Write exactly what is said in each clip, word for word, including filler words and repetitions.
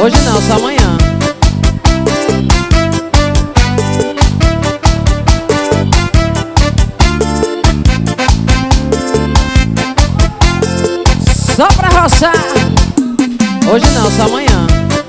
Hoje não, só amanhã. Só pra roçar. Hoje não, só amanhã.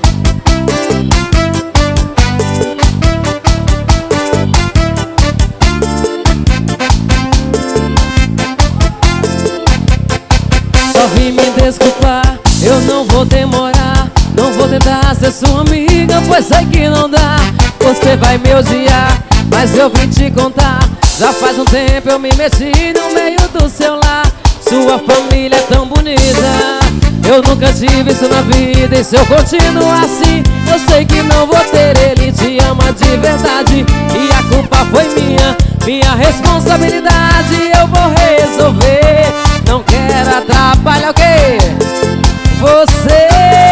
Só vim me desculpar, eu não vou demorar. Não vou tentar ser sua amiga, pois sei que não dá. Você vai me odiar, mas eu vim te contar. Já faz um tempo eu me meti no meio do seu lar. Sua família é tão bonita, eu nunca tive isso na vida. E se eu continuar assim, eu sei que não vou ter. Ele te ama de verdade e a culpa foi minha, minha responsabilidade. Eu vou resolver, não quero atrapalhar o quê? Você.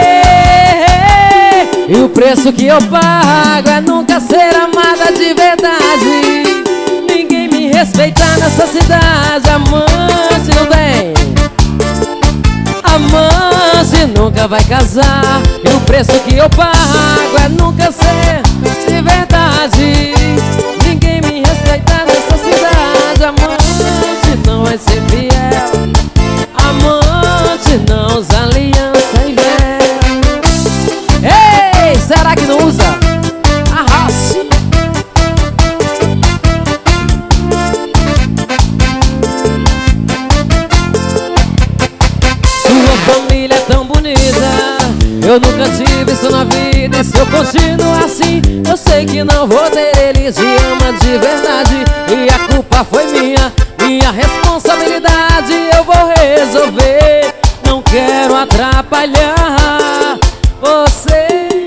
E o preço que eu pago é nunca ser amada de verdade. Ninguém me respeita nessa cidade. Amante não tem, amante nunca vai casar. E o preço que eu pago é nunca ser de verdade. Ninguém me respeita nessa cidade. Amante não vai ser fiel, amante não usa aliança e véu. Ei, será que não usa? Arraste. Sua família é tão bonita, eu nunca tive isso na vida. E se eu continuar assim, eu sei que não vou ter. Ele te ama de verdade e a culpa foi minha, minha responsabilidade. Eu vou resolver, não quero atrapalhar você.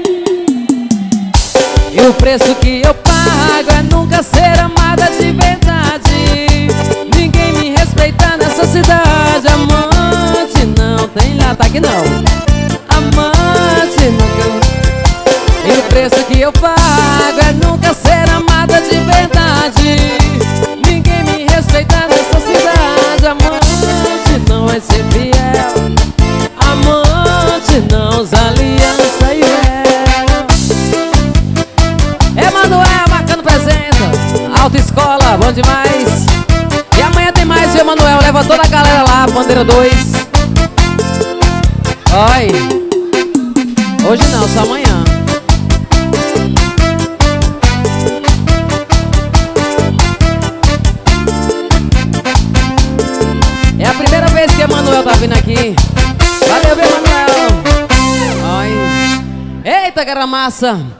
E o preço que eu pago é nunca ser amada de verdade. Ninguém me respeita nessa cidade. Amante não tem lata aqui não. Amante nunca. E o preço que eu pago é nunca ser amada de verdade. Ninguém me respeita nessa cidade. Amante não vai ser fiel, amante não usa aliança e véu. Emanuel marcando presença, autoescola, bom demais. E amanhã tem mais, viu, Emanuel? Leva toda a galera lá, bandeira dois. Oi. Hoje não, só amanhã. É a primeira vez que Emanuel tá vindo aqui. Valeu, viu, Emanuel? Oi. Eita, garamassa.